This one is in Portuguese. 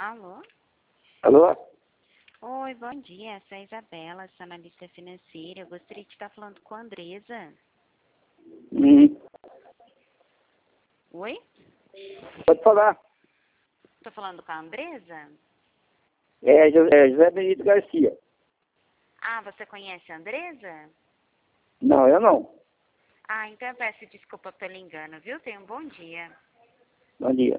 Alô? Alô? Oi, bom dia. Essa é a Isabela, sou analista financeira. Eu gostaria de estar falando com a Andresa. Oi? Pode falar. Estou falando com a Andresa? É José Benito Garcia. Ah, você conhece a Andresa? Não, eu não. Ah, então eu peço desculpa pelo engano, viu? Tenha um bom dia. Bom dia.